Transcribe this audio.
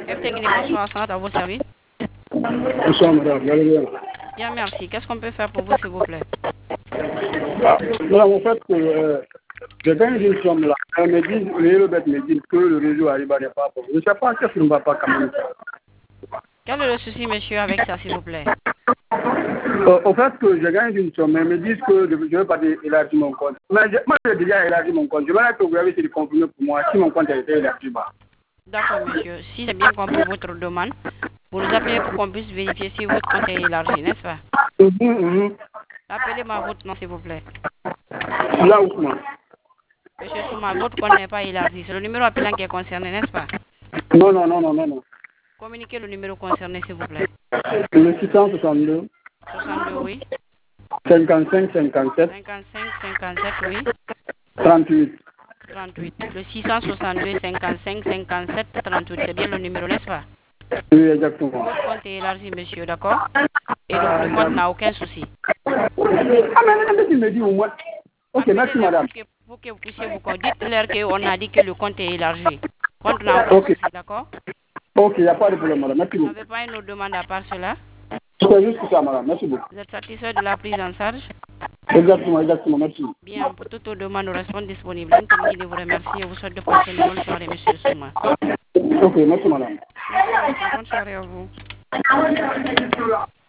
Bonsoir, à vos services. Bonsoir, madame. Bien, merci. Qu'est-ce qu'on peut faire pour vous, s'il vous plaît? Voilà, en fait, je gagne une somme là. Les rebelles me disent que le réseau arrive à des pas. Je ne sais pas qu'est-ce qui ne va pas quand même. Quel est le souci, monsieur, avec ça, s'il vous plaît? Au fait, que je gagne une somme, ils me disent que je ne veux pas élargir mon compte. Mais moi, j'ai déjà élargi mon compte. Je vais que vous avez essayé de confirmer pour moi si mon compte a été élargi. D'accord, monsieur. Si j'ai bien compris votre demande, vous nous appelez pour qu'on puisse vérifier si votre compte est élargi, n'est-ce pas? Appelez-moi votre nom, s'il vous plaît. Là, Ousmane. Monsieur Souma, votre compte n'est pas élargi. C'est le numéro appelant qui est concerné, n'est-ce pas? Non. Communiquez le numéro concerné, s'il vous plaît. Le 662. 62, oui. 55, 57. 55, 57, oui. 38. 38. Le 662, 55, 57, 38. C'est bien le numéro, n'est-ce pas? Oui, exactement. Votre compte est élargi, monsieur, d'accord? Et le compte n'a aucun souci. Ah, mais tu me dis au moins. Ok, merci, madame. Pour que vous puissiez vous dites-leur qu'on a dit que le compte est élargi. Compte n'a aucun souci, d'accord? Ok, il n'y a pas de problème, madame. Merci Vous beaucoup. n'avez pas une autre demande à part cela? C'est juste ça, madame. Merci beaucoup. Vous êtes satisfait de la prise en charge? Exactement, merci. Bien, pour toute demande, nous restons disponibles. Une communauté de vous remercie et vous souhaite de passer une bonne soirée, monsieur Souma. Ok, merci, madame. Merci, bonne soirée à vous.